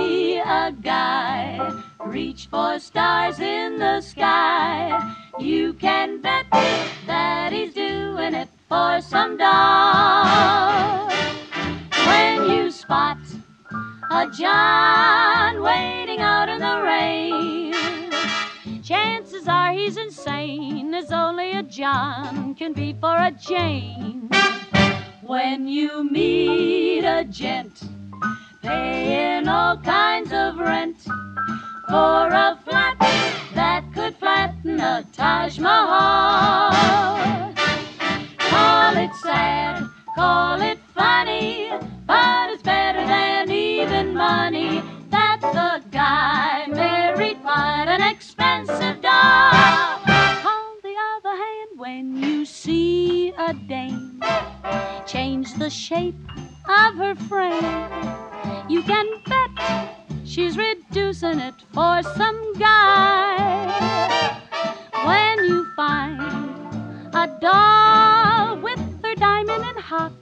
see a guy reach for stars in the sky, you can bet that he's doing it for some dough. When you spot a John waiting out in the rain, chances are he's insane, as only a John can be for a Jane. When you meet a gent paying all kinds of rent for a flat that could flatten a Taj Mahal, call it sad, call it funny, but it's better than even money that the guy married quite an expensive doll. On the other hand, when you see a dame change the shape of her frame, you can bet she's reducing it for some guy. When you find a doll with her diamond and hock,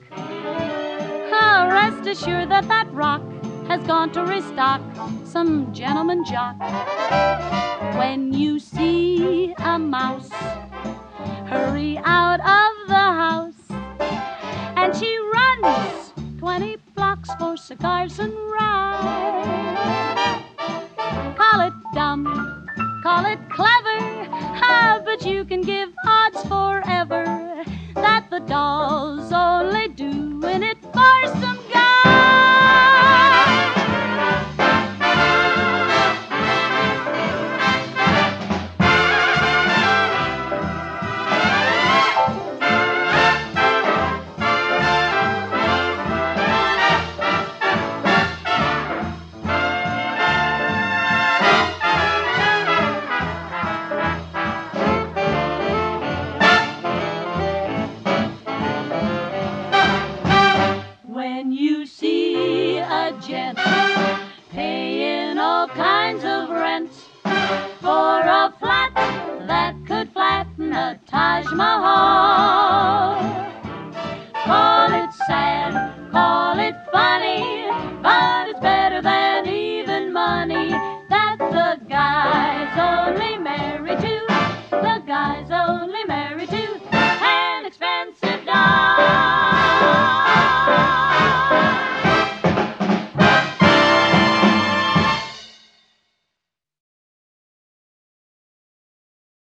rest assured that that rock has gone to restock some gentleman jock. When you see a mouse hurry out of the house, and she runs 20 blocks for cigars and rye, call it dumb, call it clever, but you can give odds forever that the doll's only doing it for some guy. When you see a gent paying all kinds of rent for a flat that could flatten a Taj Mahal,